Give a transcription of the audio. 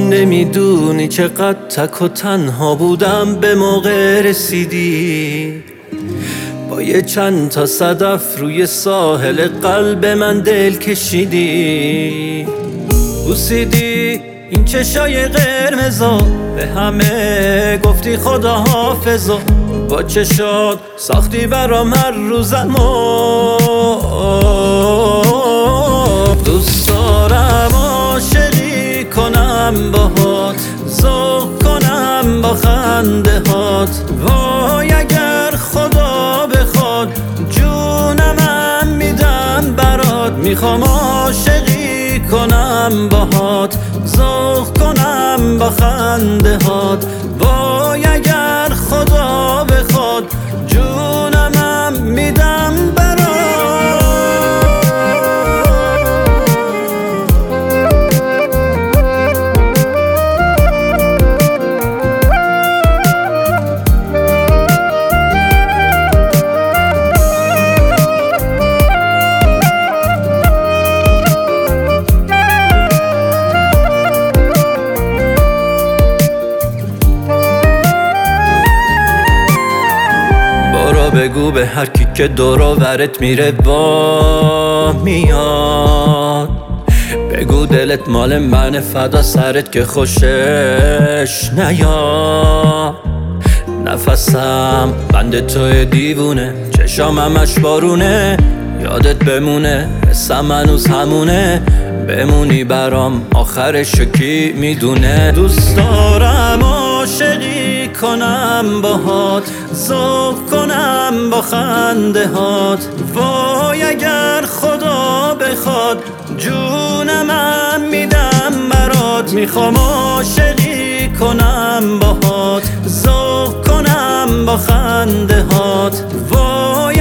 نمیدونی چقدر تک و تنها بودم به موقع رسیدی. با یه چند تا صدف روی ساحل قلب من دل کشیدی. بوسیدی این چشای قرمزا، به همه گفتی خدا حافظا. با چشات ساختی برام هر روزمو. دوست دارم عاشقی کنم باهات، ذوق کنم با خنده هات. وای اگر خدا بخواد جونمم میدم برات. میخوام عاشقی کنم باهات، ذوق کنم با خنده هات. وای اگر خدا بخواد جونمم میدم برات. بگو به هر کی که دور و برت میره با میاد. بگو دلت مال من فدا سرت که خوشش نیاد. نفسم بند توی دیوونه، چشام همش بارونه. یادت بمونه حسم هنوز همونه، بمونی برام آخرشو کی میدونه. دوست دارم عاشقی کنم باهات، ذوق کنم با خنده هات. وای اگر خدا بخواد جونمم میدم برات. میخوام عاشقی کنم باهات، ذوق کنم با خنده هات. وای